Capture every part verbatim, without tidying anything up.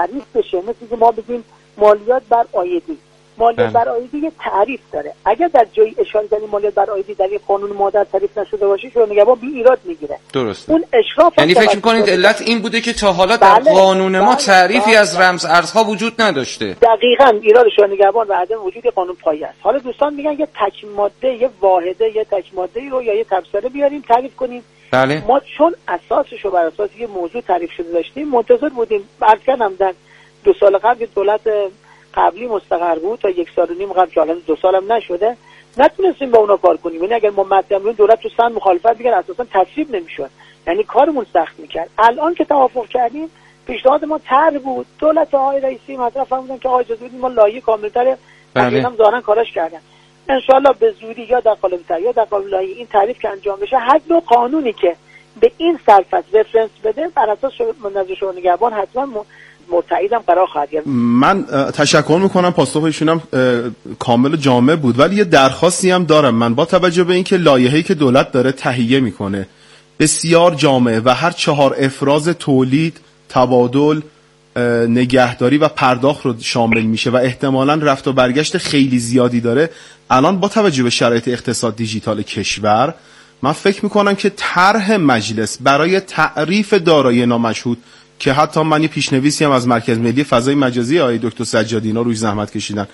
تعریف بشه، مثل که ما بگیم مالیات بر عایدی. مالیات بر عایدی یه تعریف داره. اگر در جایی اشاره کردیم مالیات بر عایدی در این قانون مادر تعریف نشده باشه، شورای نگهبان بی ایراد میگیره. درسته. اون اشراف یعنی فکر می‌کنید علت این بوده که تا حالا در بله، قانون ما بله، تعریفی بله، از رمز ارزها وجود نداشته؟ دقیقاً ایراد شورای نگهبان و عدم وجود قانون پایه است. حالا دوستان میگن یه تک ماده، یه واحده، یه تک ماده‌ای رو یا یه تبصره بیاریم تعریف کنیم. بله. ما چون اساسش رو بر اساس یه موضوع تعریف شده داشتیم، منتظر بودیم. عرض کردم در دو سال قبل دولت قبلی مستقر بود تا یک سال و نیم قبل که الان دو سالم نشده، نتونستیم با اونا کار کنیم. یعنی اگر ما مطلب دولت تو سن مخالفت می‌کرد اساسا تصویب نمی‌شد، یعنی کارمون سخت می‌کرد. الان که توافق کردیم پیشنهاد ما طرح بود، دولت آقای رئیسی مطرح فرمودن که آقا اجازه بدید ما لایحه کامل‌تر بله. هم ظاهرا کاراش کردن. ان شاءالله به زودی یا در قالب طرح یا در قالب لایحه این تعریف که انجام بشه، هر دو قانونی که به این سرفصل رفرنس بده بر اساس نظر شورای نگهبان حتما مرتعیدم قرار خواهد گرفت. من تشکر میکنم، پاسخشونم کامل و جامع بود، ولی یه درخواستی هم دارم. من با توجه به اینکه لایحه‌ای که دولت داره تهیه میکنه بسیار جامعه و هر چهار افراز تولید، تبادل، نگهداری و پرداخت رو شامل میشه و احتمالاً رفت و برگشت خیلی زیادی داره، الان با توجه به شرایط اقتصاد دیجیتال کشور من فکر میکنم که طرح مجلس برای تعریف دارایی نامشهود که حتی من یه پیشنویسی هم از مرکز ملی فضای مجازی آقای دکتر سجادی اینا روش زحمت کشیدن،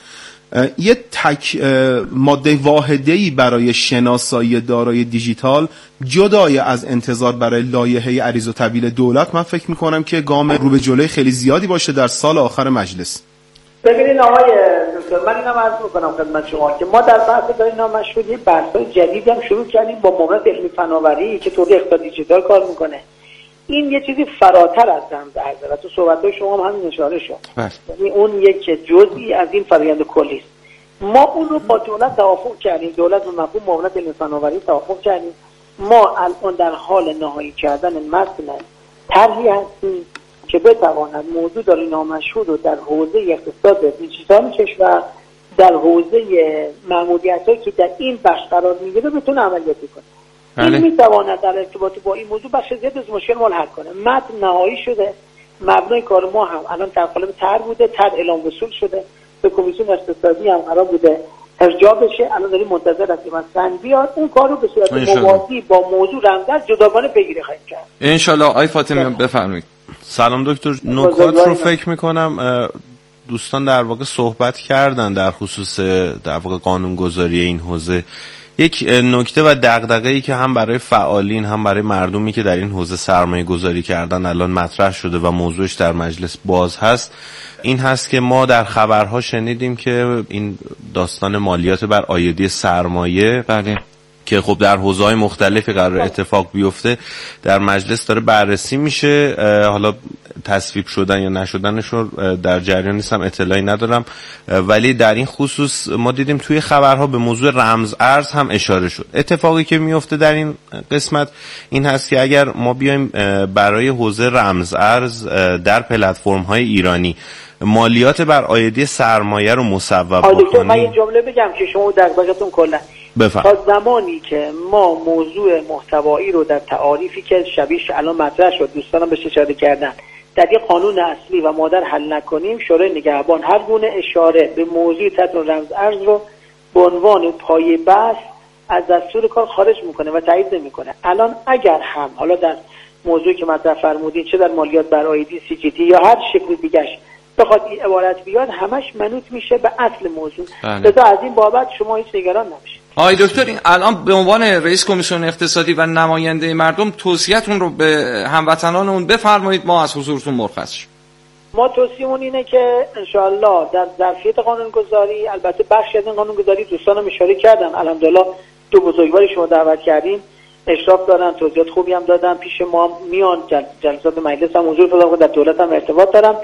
یه تک ماده واحده‌ای برای شناسایی دارایی دیجیتال جدای از انتظار برای لایحه عریض و طویل دولت، من فکر میکنم که گام رو به جلوی خیلی زیادی باشه در سال آخر مجلس. ببینید آقای دکتر، من اینم عرض میکنم خدمت شما که ما در بحث دارایی نامشهود یه بحث‌های جدیدی هم شروع کردیم با موقعیت علمی فناوری که تو اقتصاد دیجیتال کار میکنه. این یه چیزی فراتر از رمز ارز است. تو صحبت‌های شما هم همین اشاره شد. یعنی اون یک جزئی از این فرآیند کلی است. ما اون رو با دولت توافق کردیم، دولت و مفهوم معاونت علمی فناوری توافق کردیم. ما الان در حال نهایی کردن متن طرحی هستیم که بتواند موضوع دارایی نامشهود رو در حوزه اقتصاد دیجیتال کشور، در حوزه ماموریت‌هایی که در این بخش قرار می‌گیره بتونه عملیاتی کنه. بله. این میتواند در ارتباط با این موضوع بخش زیاد از مشکل ما حل کنه. متن نهایی شده، مبنای کار ما هم الان در قالب طرح بوده، طرح اعلام وصول شده، به کمیسیون اقتصادی هم قرار بوده ارجاع بشه. الان داریم منتظر هستیم از سن بیاد اون کار رو به صورت موازی با موضوع رمز جداگانه پیگیری خواهیم کرد ان شاء الله. آی فاطمی بفرمایید. سلام دکتر، نکات رو فکر میکنم دوستان در واقع صحبت کردن در خصوص در واقع قانونگذاری این حوزه. یک نکته و دغدغه‌ای که هم برای فعالین هم برای مردمی که در این حوزه سرمایه گذاری کردن الان مطرح شده و موضوعش در مجلس باز هست، این هست که ما در خبرها شنیدیم که این داستان مالیات بر عایدی سرمایه بله که خب در حوزه‌های مختلفی قرار اتفاق بیفته در مجلس داره بررسی میشه. حالا تصویب شدن یا نشدنش رو در جریان نیستم، اطلاعی ندارم، ولی در این خصوص ما دیدیم توی خبرها به موضوع رمز ارز هم اشاره شد. اتفاقی که میفته در این قسمت این هست که اگر ما بیایم برای حوزه رمز ارز در پلتفرم‌های ایرانی مالیات بر عایدی سرمایه رو مصوب بکنیم. من یه جمله بگم که شما دغدغه‌تون کلا بفرمایید. تا زمانی که ما موضوع محتوایی رو در تعاریفی که شبیهش الان مطرح شد دوستانم بهش اشاره کردن در یک قانون اصلی و مادر حل نکنیم، شورای نگهبان هر گونه اشاره به موضوع تطبیق رمز ارز رو به عنوان پایه بحث از دستور کار خارج میکنه و تایید نمیکنه. الان اگر هم حالا در موضوعی که مطرح فرمودین چه در مالیات بر عایدی سی جی تی یا هر شکل دیگه‌اش بخواد این عبارت بیاد، همش منوط میشه به اصل موضوع. لذا از این بابت شما هیچ نگران نباشید. آقای دکتر، این الان به عنوان رئیس کمیسیون اقتصادی و نماینده مردم توصیه‌تون رو به هموطنانمون بفرمایید، ما از حضورتون مرخص شیم. ما توصیه‌مون اینه که انشاءالله در ظرفیت قانونگذاری، البته بخشی از این قانونگذاری دوستانم اشاره کردن، الحمدلله دو بزرگواری شما دعوت کردیم، اشراف دارن، توضیحات خوبی هم دادن، پیش ما میان، جل... جلسات مجلس هم حضور پیدا کنن، در دولت هم ارتباط دارن.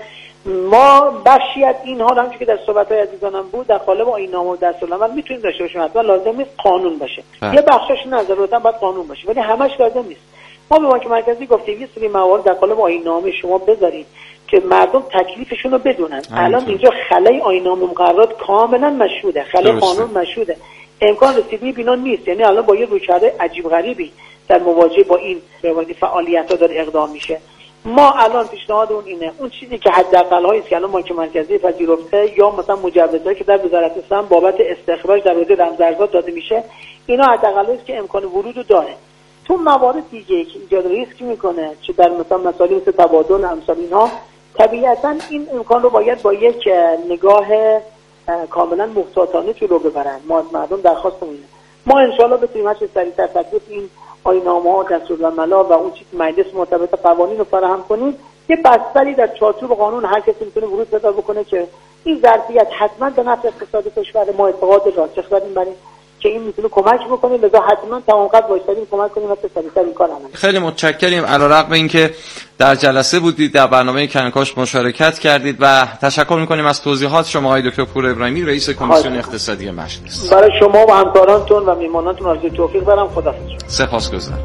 ما بخشی از اینها رو همونجوری که در صحبت‌های عزیزانم بود در قالب آیین‌نامه و دستورالعمل میتونیم داشته باشیم، حتما لازم نیست قانون باشه. اه. یه بخشش نه ضرورتا باید قانون باشه، ولی همش لازم نیست. ما به بانک مرکزی گفتیم یه سری موارد در قالب آیین‌نامه شما بذارید که مردم تکلیفشون رو بدونن. الان اینجا خلای آیین‌نامه مقررات کاملا مشهوده، خلای قانون مشهوده، امکان رسیدگی بینا نیست. یعنی الان با یه رویکرد عجیب غریبی در مواجهه با این فعالیت‌ها داره اقدام میشه. ما الان پیشنهاد اون اینه، اون چیزی که حداقل هایی است که الان بانک مرکزی پذیرفته یا مثلا مجوزهایی که در وزارت اسلام بابت استخراج در حوزه رمزارزها داده میشه، اینا حداقل است که امکان ورود داره. تو موارد دیگه که ایجاد ریسک میکنه، چه در مثلا مسائل مثل تبادل امثال اینها، طبیعتا این امکان رو باید با یک نگاه کاملا محتاطانه جلو ببرن. ما از مردم درخواست می‌کنیم ما ان شاءالله بتونیم هر چه سریعتر تطبیق این آیین‌نامه‌ها، دستورالعمل‌ها و اون چیز مجلس مرتبط قوانین رو فراهم کنیم. یه بستری در چارچوب قانون هر کسی میتونه ورود پیدا بکنه که این ظرفیت حتما به نفع اقتصاد کشور ما اعتقاد راسخ داریم برای که این میتونه کمک بکنه، لذا حتما تمام قد وایسادیم کمک کنیم تا سریعتر این کار عملی. خیلی متشکریم علیرغم اینکه در جلسه بودید، در برنامه کنکاش مشارکت کردید و تشکر میکنیم از توضیحات شما آقای دکتر پور ابراهیمی، رئیس کمیسیون اقتصادی مجلس. برای شما و همکارانتون و میهمانانتون آرزوی توفیق دارم. خداحافظ. سپاسگزارم.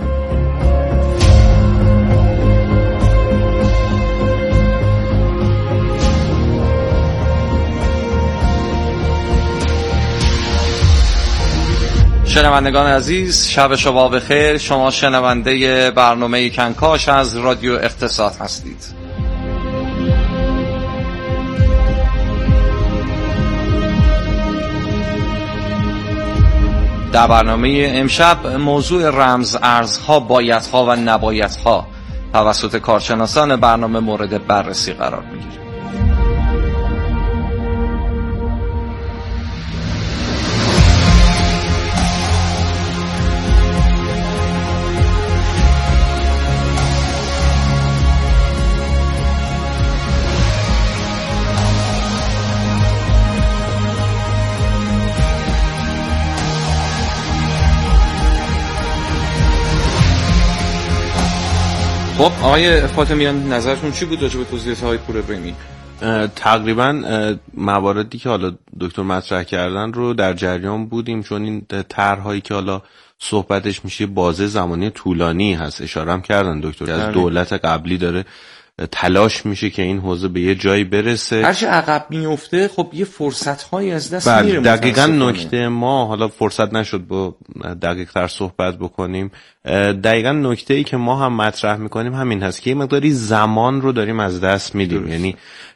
شنوندگان عزیز، شب شما بخیر. شما شنونده برنامه کنکاش از رادیو اقتصاد هستید. در برنامه امشب موضوع رمز ارزها، بایدها و نبایدها توسط کارشناسان برنامه مورد بررسی قرار میگیره. خب آقای فاطمیان، نظرتون چی بود راجع به توضیحات های پور ابراهیمی؟ تقریبا مواردی که حالا دکتر مطرح کردن رو در جریان بودیم، چون این طرح‌هایی که حالا صحبتش میشه بازه زمانی طولانی هست، اشاره هم کردن دکتر، از دولت قبلی داره تلاش میشه که این حوزه به یه جایی برسه. هرچه عقب میفته خب یه فرصت‌هایی از دست بله میره. دقیقاً نکته ما، حالا فرصت نشد با دقیق تر صحبت بکنیم، دقیقاً نکته‌ای که ما هم مطرح میکنیم همین هست که یه مقداری زمان رو داریم از دست میدیم. یعنی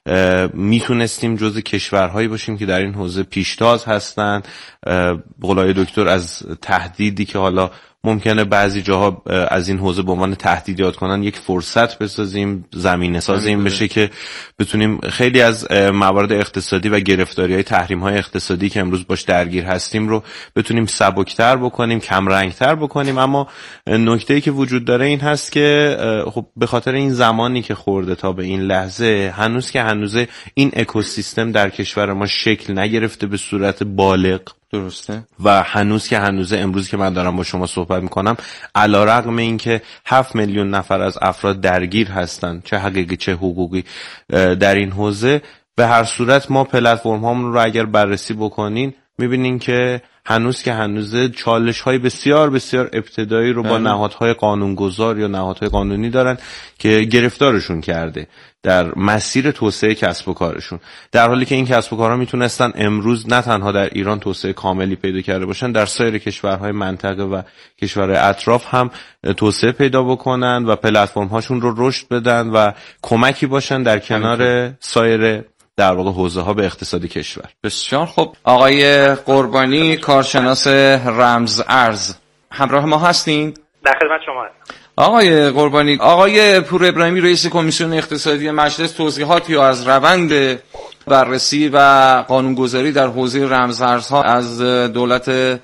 میتونستیم جزء کشورهایی باشیم که در این حوزه پیشتاز هستن. بقولای دکتر از تهدیدی که حالا ممکنه بعضی جاها از این حوزه به عنوان تهدید یاد کنن، یک فرصت بسازیم، زمینه ساز این بشه که بتونیم خیلی از موارد اقتصادی و گرفتاری‌های تحریم‌های اقتصادی که امروز باش درگیر هستیم رو بتونیم سبکتر بکنیم، کم رنگتر بکنیم. اما نکته‌ای که وجود داره این هست که خب به خاطر این زمانی که خورده تا به این لحظه، هنوز که هنوزه این اکوسیستم در کشور ما شکل نگرفته به صورت بالغ. درسته. و هنوز که هنوزه امروز که من دارم با شما صحبت میکنم، علیرغم این که هفت میلیون نفر از افراد درگیر هستن، چه حقیقی چه حقوقی، در این حوزه، به هر صورت ما پلتفرم هامون رو اگر بررسی بکنین میبینین که هنوز که هنوزه چالش های بسیار بسیار ابتدایی رو با نهادهای قانونگذار یا نهادهای قانونی دارن که گرفتارشون کرده در مسیر توسعه کسب و کارشون، در حالی که این کسب و کارها میتونستن امروز نه تنها در ایران توسعه کاملی پیدا کرده باشن، در سایر کشورهای منطقه و کشورهای اطراف هم توسعه پیدا بکنن و پلتفرم هاشون رو رشد بدن و کمکی باشن در کنار سایر در واقع حوزه ها به اقتصاد کشور. بسیار خب. آقای قربانی، کارشناس رمز ارز، همراه ما هستین؟ در خدمت شما هستم. آقای قربانی، آقای پور ابراهیمی رئیس کمیسیون اقتصادی مجلس توضیحاتی از روند بررسی و قانونگذاری در حوزه رمز ارزها از دولت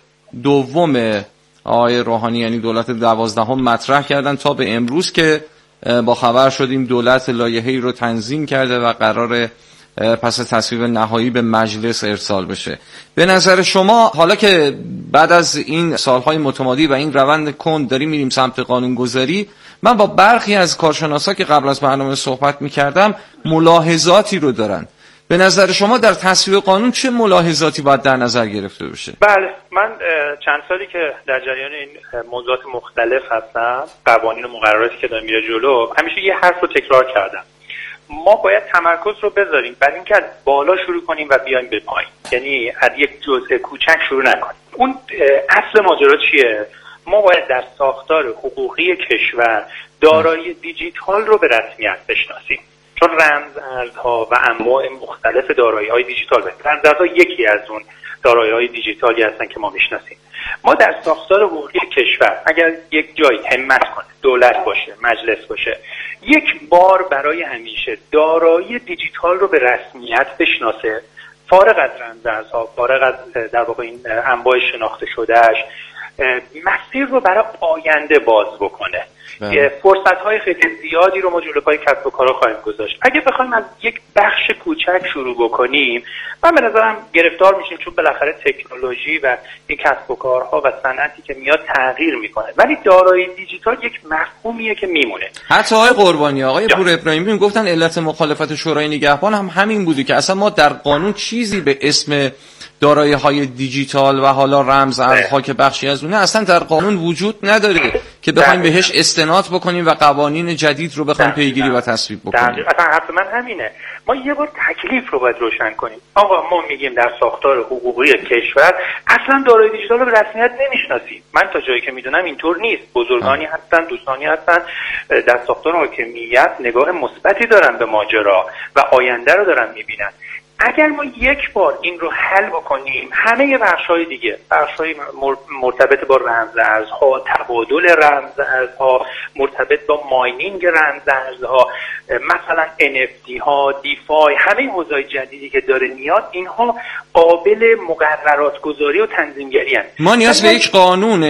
دوم آقای روحانی، یعنی دولت دوازدهم، مطرح کردن تا به امروز که با خبر شدیم دولت لایحه‌ای رو تنظیم کرده و قرار پس تصویب نهایی به مجلس ارسال بشه. به نظر شما حالا که بعد از این سالهای متمادی و این روند کند داریم میریم سمت قانونگذاری، من با برخی از کارشناسا که قبل از برنامه صحبت میکردم ملاحظاتی رو دارن. به نظر شما در تصویب قانون چه ملاحظاتی باید در نظر گرفته بشه؟ بله، من چند سالی که در جریان این موضوعات مختلف هستم، قوانین و مقرراتی که دارم میره جلو، همیشه یه حرف رو تکرار کردم: ما باید تمرکز رو بذاریم بر اینکه از بالا شروع کنیم و بیایم به پایین، یعنی از یک جزء کوچک شروع نکنیم. اون اصل ماجرا چیه؟ ما باید در ساختار حقوقی کشور دارایی دیجیتال رو به رسمیت بشناسیم، چون رمز ارزها و انواع مختلف دارایی‌های دیجیتال هستند. رمز ارزها یکی از اون دارایی‌های دیجیتالی هستن که ما میشناسیم. ما در ساختار حقوقی کشور اگر یک جایی همت کنه، دولت باشه، مجلس باشه، یک بار برای همیشه دارایی دیجیتال رو به رسمیت بشناسه، فارغ از رمز ارزها، فارغ از در واقع این انواع شناخته شدهش، مسیر رو برای آینده باز بکنه. فرصت‌های خیلی زیادی رو ما جلوی پای کسب و کارها خواهیم گذاشت. اگه بخوایم از یک بخش کوچک شروع بکنیم، من به نظرم گرفتار میشیم، چون بالاخره تکنولوژی و این کسب و کارها و صنعتی که میاد تغییر میکنه، ولی دارایی دیجیتال یک مفهومیه که میمونه. حتی آقای قربانی، آقای پور ابراهیمی گفتن علت مخالفت شورای نگهبان هم همین بوده که اصلا ما در قانون چیزی به اسم دارایی‌های دیجیتال و حالا رمز ارزها که بخشی از اونه اصلا در قانون وجود نداره که بخوایم بهش استناد بکنیم و قوانین جدید رو بخوایم پیگیری و تصویب بکنیم. اصلا حرف من همینه. ما یه بار تکلیف رو باید روشن کنیم. آقا ما میگیم در ساختار حقوقی کشور اصلا دارایی دیجیتال رو به رسمیت نمیشناسیم. من تا جایی که میدونم اینطور نیست. بزرگانی هستن، دوستانی هستن در ساختار حاکمیت نگاه مثبتی دارن به ماجرا و آینده رو دارن میبینن. اگر ما یک بار این رو حل بکنیم، همه بخش‌های دیگه، بخش‌های مرتبط با رمز ارزها، تبادل رمز ارزها، مرتبط با ماینینگ رمز ارزها، مثلا ان اف تی ها، دیفای، همه حوزه‌های جدیدی که داره میاد، اینها قابل مقررات گذاری و تنظیمگری هستند. ما نیاز به یک قانون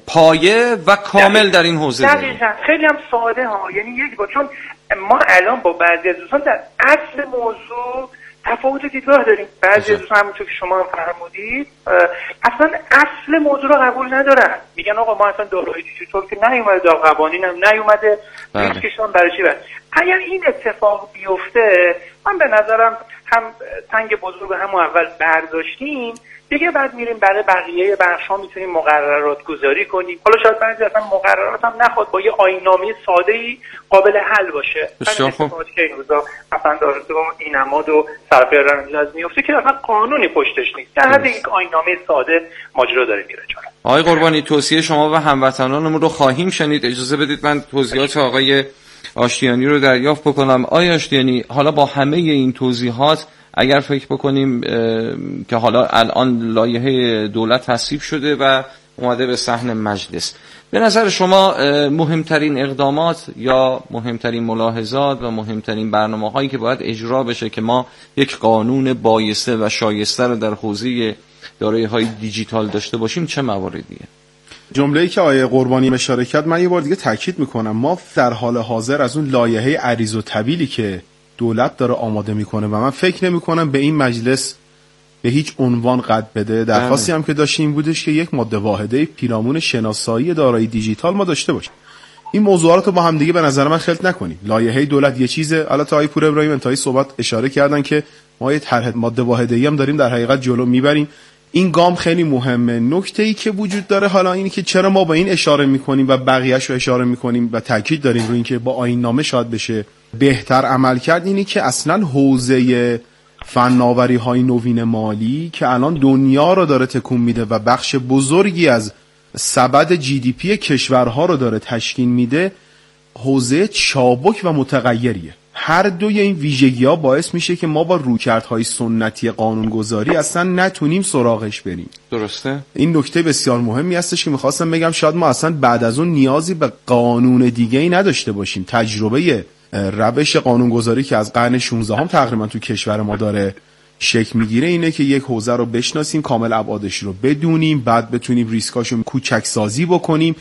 پایه و کامل در این حوزه داریم. خیلی هم ساده ها، یعنی یک بار، چون ما الان با بعضی از دوستان در اصل موضوع تفاوت دیدگاه داریم. بعضی از دوستان همونطور که شما هم فرمودید اصلا اصل موضوع رو قبول ندارن، میگن آقا ما اصلا دارایی دیجیتال که نیومده، در قوانین هم نیومده، ریسکشون برای چی؟ اگر این اتفاق بیفته، من به نظرم هم تنگ بزرگ همون اول برداشتیم، دیگه بعد میریم برای بقیه بخش‌ها میتونیم مقررات گذاری کنیم. حالا شاید بعضی اصلا مقررات هم نخواد، با یه آیین‌نامه ساده‌ای قابل حل باشه. بسیار خوب. که این روزا اصلا داره با این نماد و صرفه رمز میفته که اصلا قانونی پشتش نیست. در حد یک آیین‌نامه ساده ماجرا داره میره جلو. آقای قربانی، توصیه شما و هموطنانمون رو خواهیم شنید. اجازه بدید من توضیحات آقای آشتیانی رو دریافت بکنم. آقای آشتیانی، حالا با همه این توضیحات اگر فکر بکنیم که حالا الان لایحه دولت تصویب شده و اومده به صحن مجلس، به نظر شما مهمترین اقدامات یا مهمترین ملاحظات و مهمترین برنامه هایی که باید اجرا بشه که ما یک قانون بایسته و شایسته رو در حوزه دارایی های دیجیتال داشته باشیم چه مواردیه؟ جمله‌ای که آقای قربانی اشاره کرد من یه بار دیگه تاکید میکنم، ما در حال حاضر از اون لایحه عریض و طویلی که دولت داره آماده میکنه و من فکر نمیکنم به این مجلس به هیچ عنوان قد بده، درخواستی هم که داشتیم بودش که یک ماده واحده پیرامون شناسایی دارایی دیجیتال ما داشته باشیم. این موضوعات رو با هم دیگه به نظر من خلط نکنیم. لایحه دولت یه چیزه، البته آقای پور ابراهیم انتهای صحبت اشاره کردن که ما یه طرح ماده واحده‌ای هم داریم در حقیقت جلو میبریم. این گام خیلی مهمه. نکته‌ای که وجود داره حالا اینی که چرا ما با این اشاره میکنیم و بقیه‌اش رو اشاره میکنیم و تاکید داریم روی اینکه با آیین‌نامه شاید بشه بهتر عمل کرد، اینی که اصلا حوزه فناوری‌های نوین مالی که الان دنیا رو داره تکون میده و بخش بزرگی از سبد جی دی پی کشورها رو داره تشکیل میده، حوزه چابک و متغیریه. هر دوی این ویژگی‌ها باعث میشه که ما با رویکردهای سنتی قانونگذاری اصلا نتونیم سراغش بریم. درسته؟ این نکته بسیار مهمی هستش که میخواستم بگم، شاید ما اصلا بعد از اون نیازی به قانون دیگه‌ای نداشته باشیم. تجربه روش قانونگذاری که از قرن شانزدهم تقریبا تو کشور ما داره شکل میگیره اینه که یک حوزه رو بشناسیم، کامل ابعادش رو بدونیم، بعد بتونیم ریسکاشو کوچک سازی بکنیم،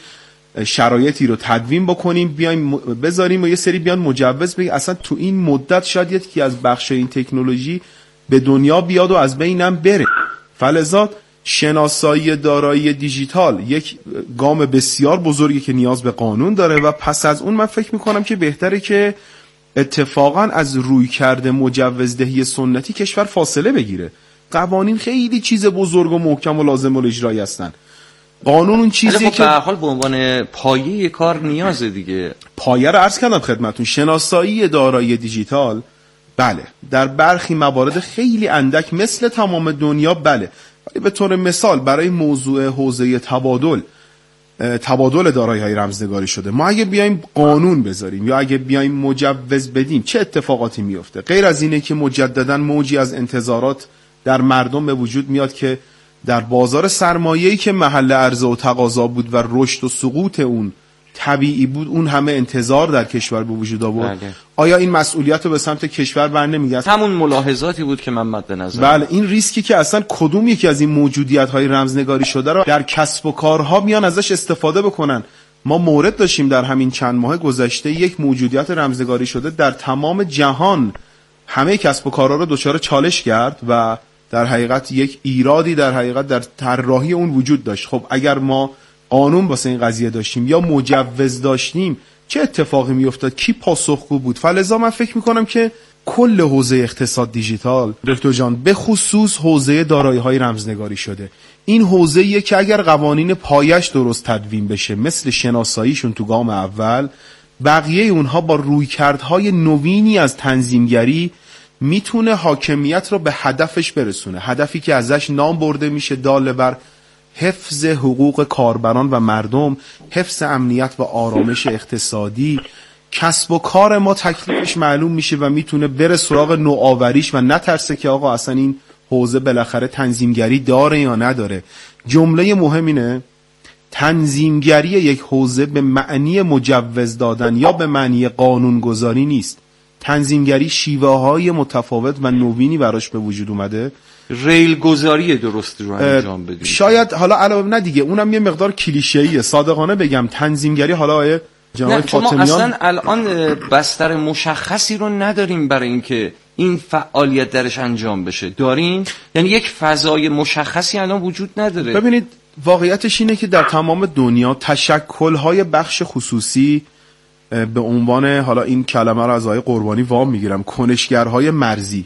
شرایطی رو تدوین بکنیم، بیایم بذاریم و یه سری بیان مجوز بگیم. اصلا تو این مدت شاید یکی از بخش این تکنولوژی به دنیا بیاد و از بینم بره. فلذا شناسایی دارایی دیجیتال یک گام بسیار بزرگی که نیاز به قانون داره و پس از اون من فکر میکنم که بهتره که اتفاقا از رویکرد مجوزدهی سنتی کشور فاصله بگیره. قوانین خیلی چیز بزرگ و محکم و لازم الاجرایی هستن. قانون اون چیزیه که به هر حال به عنوان پایه کار نیازه دیگه. پایه رو عرض کردم خدمتتون. شناسایی دارایی دیجیتال بله در برخی موارد خیلی اندک مثل تمام دنیا بله، ولی به طور مثال برای موضوع حوزه تبادل تبادل دارایی‌های رمزنگاری شده. ما اگه بیایم قانون بذاریم یا اگه بیایم مجوز بدیم چه اتفاقاتی میفته؟ غیر از اینه که مجددا موجی از انتظارات در مردم به وجود میاد که در بازار سرمایه‌ای که محل عرضه و تقاضا بود و رشد و سقوط اون طبیعی بود، اون همه انتظار در کشور به وجود آورد. بله. آیا این مسئولیت رو به سمت کشور بر نمیگرد؟ همون ملاحظاتی بود که من مد نظر. بله، این ریسکی که اصلا کدوم یکی از این موجودیت‌های رمزنگاری شده رو در کسب و کارها میان ازش استفاده بکنن. ما مورد داشتیم در همین چند ماه گذشته، یک موجودیت رمزنگاری شده در تمام جهان همه کسب و کارها رو دچار چالش کرد و در حقیقت یک ایرادی در حقیقت در طراحی اون وجود داشت. خب اگر ما قانون واسه این قضیه داشتیم یا مجوز داشتیم چه اتفاقی میافتاد؟ کی پاسخگو بود؟ فلذا من فکر میکنم که کل حوزه اقتصاد دیجیتال دکتر جان به خصوص حوزه دارایی‌های رمزنگاری شده، این حوزه‌ایه که اگر قوانین پایش درست تدوین بشه مثل شناساییشون تو گام اول، بقیه اونها با رویکردهای نوینی از تنظیمگری میتونه حاکمیت رو به هدفش برسونه، هدفی که ازش نام برده میشه داله بر حفظ حقوق کاربران و مردم، حفظ امنیت و آرامش اقتصادی. کسب و کار ما تکلیفش معلوم میشه و میتونه بره سراغ نوآوریش و نترسه که آقا اصلا این حوزه بالاخره تنظیمگری داره یا نداره. جمله مهم اینه تنظیمگری یک حوزه به معنی مجوز دادن یا به معنی قانونگذاری نیست. تنظیمگری شیوه های متفاوت و نوینی براش به وجود اومده. ریل گذاری درست رو انجام بدیم. شاید حالا علاوه نه دیگه اونم یه مقدار کلیشه‌ایه. صادقانه بگم تنظیمگری حالا آیه جناب فاطمیان ما اصلا الان بستر مشخصی رو نداریم برای اینکه این فعالیت درش انجام بشه. داریم؟ یعنی یک فضای مشخصی الان وجود نداره. ببینید واقعیتش اینه که در تمام دنیا تشکل‌های بخش خصوصی به عنوان، حالا این کلمه رو از آقای قربانی وام میگیرم، کنشگرهای مرزی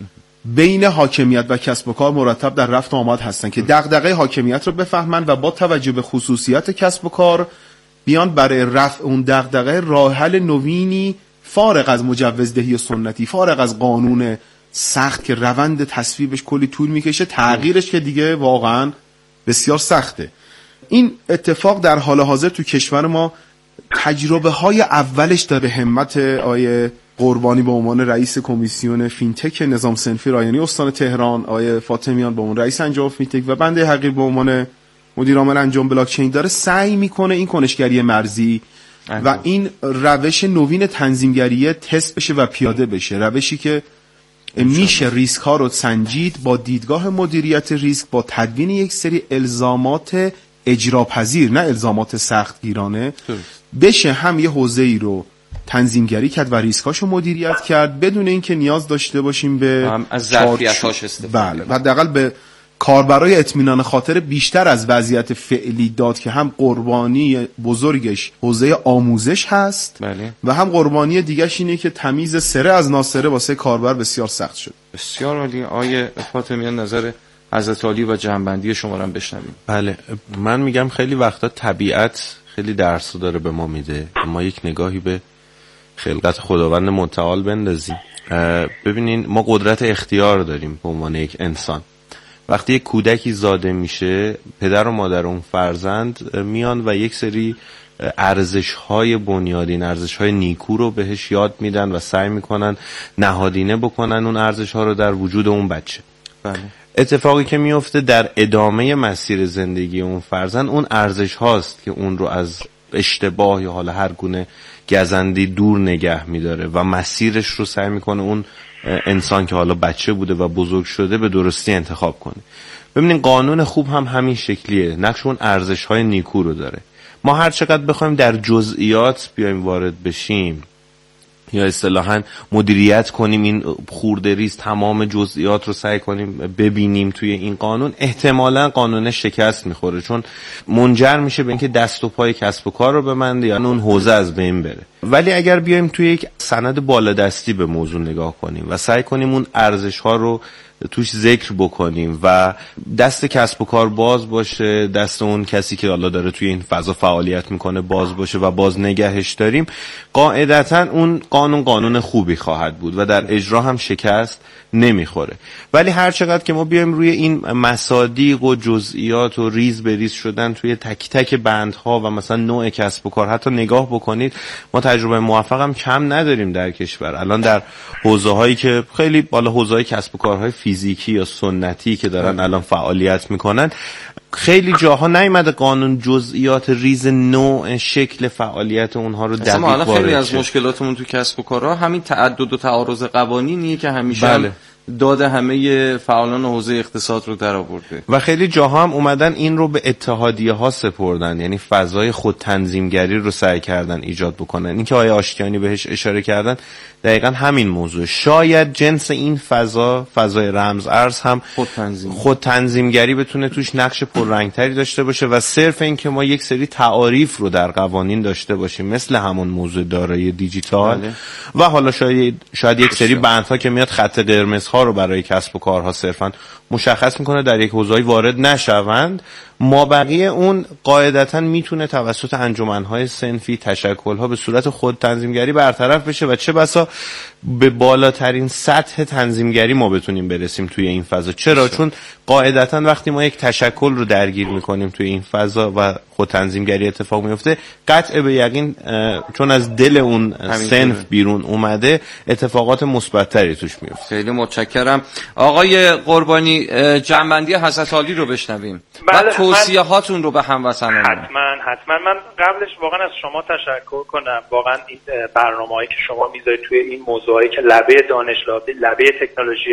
بین حاکمیت و کسب و کار مرتب در رفت و آمد هستن که دغدغه حاکمیت رو بفهمن و با توجه به خصوصیت کسب و کار بیان برای رفع اون دغدغه راه حل نوینی فارغ از مجوزدهی سنتی، فارغ از قانون سخت که روند تصویبش کلی طول میکشه، تغییرش که دیگه واقعا بسیار سخته. این اتفاق در حال حاضر تو کشور ما تجربه های اولش در به همت آیه قربانی به عنوان رئیس کمیسیون فینتک نظام صنفی رایانی استان تهران، آیه فاطمیان به عنوان رئیس انجام فینتک و بنده حقیر به عنوان مدیر عامل انجام بلاکچین داره سعی میکنه این کنشگری مرزی و این روش نوین تنظیمگری تست بشه و پیاده بشه، روشی که میشه ریسک ها رو سنجید با دیدگاه مدیریت ریسک، با تدوین یک سری الزامات اجراپذیر نه الزامات سختگیرانه، بشه هم یه حوزه‌ای رو تنظیمگری کرد و ریسکاشو مدیریت کرد بدون اینکه نیاز داشته باشیم به هم از ظرفیت‌هاش استفاده. بله، و حداقل به کاربرای اطمینان خاطر بیشتر از وضعیت فعلی داد که هم قربانی بزرگش حوزه آموزش هست. بله. و هم قربانی دیگه‌ش اینه که تمیز سره از ناسره واسه کاربر بسیار سخت شد. بسیار عالی. آیه فاطمیان نظر حضرت عالی و جنبندی شما رو هم بشنویم. بله، من میگم خیلی وقتا طبیعت خیلی درس داره به ما میده، ما یک نگاهی به خلقت خداوند متعال بندازیم. ببینین ما قدرت اختیار داریم به عنوان یک انسان. وقتی یک کودکی زاده میشه، پدر و مادر اون فرزند میان و یک سری ارزش‌های بنیادین، ارزش‌های نیکو رو بهش یاد میدن و سعی میکنن نهادینه بکنن اون ارزش‌ها رو در وجود اون بچه. بله. اتفاقی که میفته در ادامه مسیر زندگی اون فرزند، اون ارزش هاست که اون رو از اشتباه یا حالا هر گونه گزندی دور نگه میداره و مسیرش رو سعی میکنه اون انسان که حالا بچه بوده و بزرگ شده به درستی انتخاب کنه. ببینین قانون خوب هم همین شکلیه، نقش اون ارزش های نیکو رو داره. ما هر چقدر بخوایم در جزئیات بیایم وارد بشیم یا اصطلاحاً مدیریت کنیم این خورده ریز تمام جزئیات رو سعی کنیم ببینیم توی این قانون، احتمالاً قانون شکست میخوره، چون منجر میشه به اینکه دست و پای کسب و کار رو ببنده یا اون حوزه از بین بره. ولی اگر بیایم توی یک سند بالادستی به موضوع نگاه کنیم و سعی کنیم اون ارزش ها رو توش ذکر بکنیم و دست کسب و کار باز باشه، دست اون کسی که حالا داره توی این فضا فعالیت میکنه باز باشه و باز نگهش داریم، قاعدتاً اون قانون قانون خوبی خواهد بود و در اجرا هم شکست نمیخوره. ولی هر چقدر که ما بیایم روی این مصادیق و جزئیات و ریز به ریز شدن توی تک تک بندها و مثلا نوع کسب و کار حتی نگاه بکنید، ما تجربه موفق هم کم نداریم در کشور. الان در حوزه هایی که خیلی بالا حوزه های کسب و کارهای فیزیکی یا سنتی که دارن الان فعالیت میکنن، خیلی جاها نیومده قانون جزئیات ریز نوع شکل فعالیت اونها رو دقیق وارد شه. خیلی از مشکلاتمون تو کسب و کارها همین تعدد و تعارض قوانینیه که همیشه بله. داده همه فعالان حوزه اقتصاد رو در آورده و خیلی جاها هم اومدن این رو به اتحادیه ها سپردن، یعنی فضای خود تنظیمگری رو سعی کردن ایجاد بکنن. این که آقای آشتیانی بهش اشاره کردن دقیقاً همین موضوع. شاید جنس این فضا، فضای رمز ارز هم خود تنظیم خود تنظیمگری بتونه توش نقش پررنگتری داشته باشه و صرف این که ما یک سری تعاریف رو در قوانین داشته باشیم مثل همون موضوع دارایی دیجیتال بله. و حالا شاید شاید یک سری بندها که میاد خط قرمزها رو برای کسب و کارها صرفاً مشخص میکنه در یک حوزه‌ای وارد نشوند، ما بقیه اون قاعدتاً میتونه توسط انجمنهای صنفی، تشکل‌ها به صورت خود تنظیمگری برطرف بشه و چه بسا به بالاترین سطح تنظیمگری ما بتونیم برسیم توی این فضا. چرا؟ چون قاعدتاً وقتی ما یک تشکل رو درگیر میکنیم توی این فضا و خود تنظیمگری اتفاق میفته، قطع به یقین چون از دل اون صنف بیرون اومده اتفاقات مثبت‌تری توش میفته. خیلی متشکرم. آقای قربانی، جنبندی حساسالی رو بشنویم و توصیه هاتون رو به هموطنان. حتما حتما من قبلش واقعا از شما تشکر کنم. واقعا این برنامه‌هایی که شما میذارید توی این موضوعایی که لبه دانش، لبه تکنولوژی،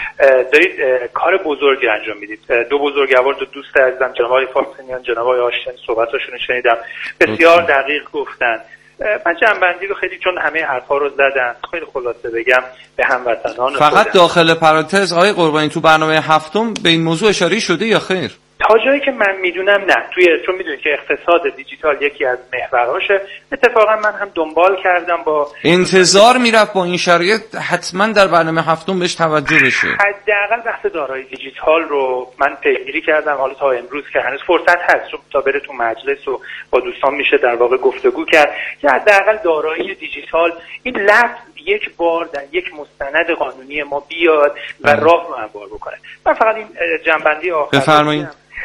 دارید کار بزرگی انجام میدید. دو بزرگوار، دو دوست عزیزم، جناب آقای فاطمیان، جناب آقای آشتیانی، صحبتاشون شنیدم، بسیار دقیق گفتن. من جنبندی رو خیلی، چون همه حرفا رو زدن، خیلی خلاصه بگم به هموطنان. فقط خودم. داخل پرانتز آقای قربانی، تو برنامه هفتم به این موضوع اشاره شده یا خیر؟ تا جایی که من میدونم نه. توی چون میدونید که اقتصاد دیجیتال یکی از محوراشه. اتفاقا من هم دنبال کردم با انتظار میرفت با این شرایط حتما در برنامه هفتم بهش توجه بشه. حداقل بحث دارایی دیجیتال رو من پیگیری کردم، حالا تا امروز که هنوز فرصت هست چون تا بره تو مجلس و با دوستان میشه در واقع گفتگو کرد که حداقل دارایی دیجیتال این لفظ یک بار در یک مستند قانونی ما بیاد و راه رو هموار بکنه. من فقط این جنبندی آخر بفرمایید.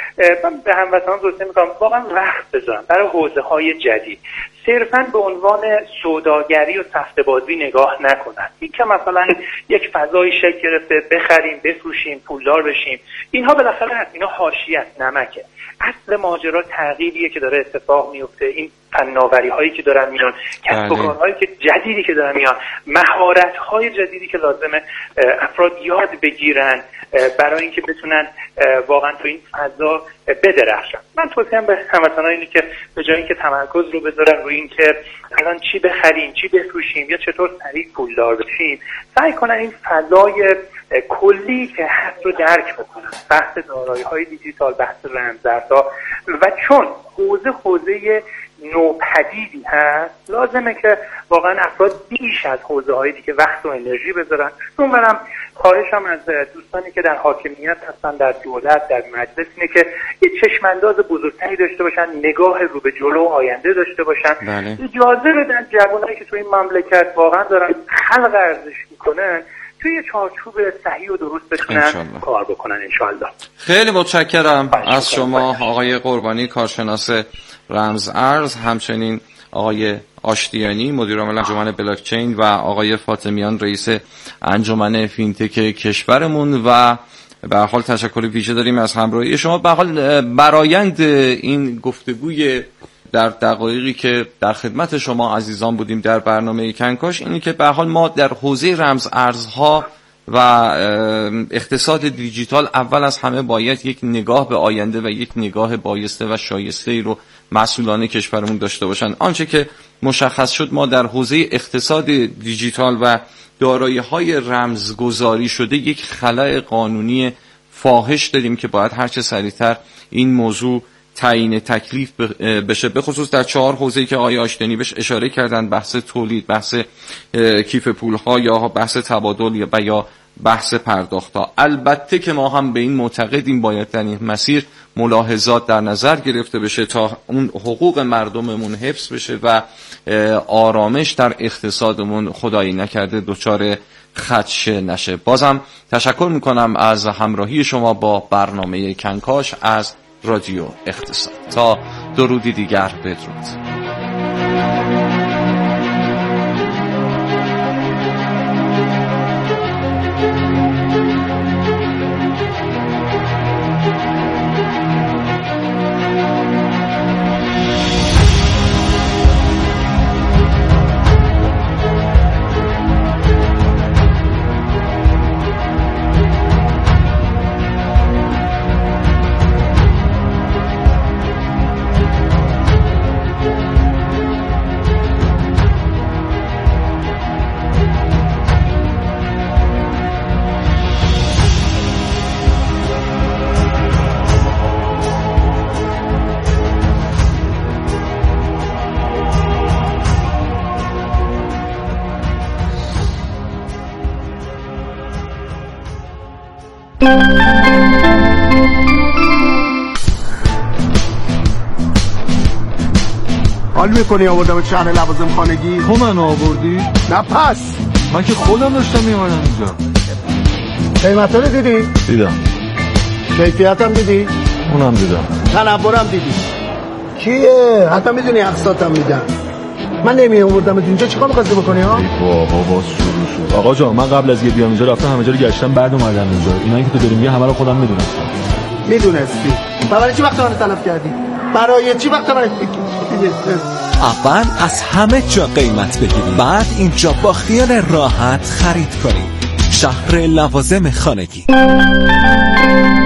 من به هموطنان توصیه میکنم واقعا وقت بذارن برای حوزه‌های جدید، صرفاً به عنوان سوداگری و تخته‌بازی نگاه نکنن. این که مثلا یک فضای شکل گرفته بخریم بفروشیم پولدار بشیم، اینها بالاخره هست، اینا حاشیه، نمکه. اصل ماجرا تغییریه که داره اتفاق میفته. این فناوری هایی که دارن میان، کسب و کارهایی که جدیدی که دارن میان، مهارت های جدیدی که لازمه افراد یاد بگیرن برای اینکه بتونن واقعا تو این فضا بدرخشن. من توصیه‌ام به هموطنان اینه که به جای اینکه تمرکز رو بذارن روی اینکه الان چی بخریم، چی بفروشیم یا چطور سریع پولدار بشیم، سعی کنن این فضای کلی که هست رو درک بکنن. بحث دارایی‌های دیجیتال، بحث رمزارزها، و چون حوزه حوزه نوپدیدی هست لازمه که واقعا افراد بیش از حوزه های دیگه وقت و انرژی بذارن. اونورم خواهشم از دوستانی که در حاکمیت هستن، در دولت، در مجلس، اینه که یه چشمانداز بزرگتری داشته باشن، نگاه رو به جلو و آینده داشته باشن. بله. اجازه بدن جوانایی که تو این مملکت واقعا دارن خلق ارزش میکنن توی چارچوب صحیح و درست بتونن کار بکنن انشالله. خیلی متشکرم از شما آقای قربانی، کارشناس رمز ارز، همچنین آقای آشتیانی مدیر عامل انجمن بلاکچین و آقای فاطمیان رئیس انجمن فینتک کشورمون. و به هر حال تشکر ویژه داریم از همراهی شما. به هر حال برآیند این گفتگوی در دقایقی که در خدمت شما عزیزان بودیم در برنامه کنکاش، اینی که به هر حال ما در حوزه رمز ارزها و اقتصاد دیجیتال اول از همه باید یک نگاه به آینده و یک نگاه بایسته و شایسته ای رو مسئولان کشورمون داشته باشن. آنچه که مشخص شد، ما در حوزه اقتصاد دیجیتال و دارایی‌های رمزگذاری شده یک خلأ قانونی فاحش داریم که باید هرچه سریعتر این موضوع تعیین تکلیف بشه، به خصوص در چهار حوزه‌ای که آقای آشتینی بهش اشاره کردن، بحث تولید، بحث کیف پول‌ها یا بحث تبادل و یا بحث پرداخت‌ها. البته که ما هم به این معتقدیم باید در این مسیر ملاحظات در نظر گرفته بشه تا اون حقوق مردممون حفظ بشه و آرامش در اقتصادمون خدایی نکرده دچار خدشه نشه. بازم تشکر میکنم از همراهی شما با برنامه کنکاش از رادیو اقتصاد. تا درودی دیگر، بدرود. حال میکنی آوردم شهر لوازم خانگی؟ تو من آوردی؟ نه پس من که خودم داشتم میومدم اینجا. قیمتا رو دیدی؟ دیدم. کیفیتم دیدی؟ اونم دیدم. تنبرم دیدی؟ کیه؟ حتی میدونی اقساطم میدن. من نمی آوردم اینجا، چیکار می‌خواستی بکنی ها؟ ای بابا باز شروع شد. آقا جان من قبل از یه بیام اینجا رفتم همه جا رو گشتم، بعد اومدم اینجا. اینایی که تو داری میگی همه رو خودم میدونستم. میدونستی؟ برای چی وقت من تلف کردی؟ برای چی وقت من اول از همه جا قیمت بگیرید، بعد اینجا با خیال راحت خرید کنید. شهر لوازم خانگی.